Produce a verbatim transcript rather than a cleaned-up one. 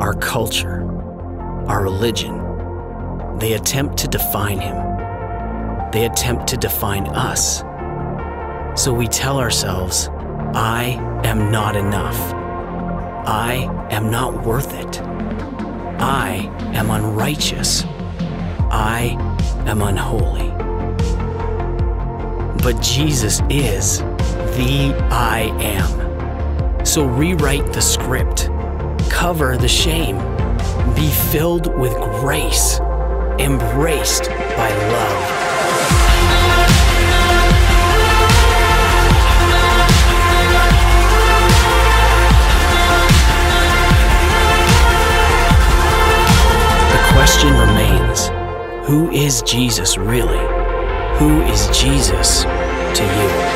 our culture, our religion, they attempt to define him. They attempt to define us. So we tell ourselves, I am not enough. I am not worth it. I am unrighteous. I am unholy. But Jesus is the I am. So rewrite the script. Cover the shame. Be filled with grace. Embraced by love. The question remains, who is Jesus really? Who is Jesus to you?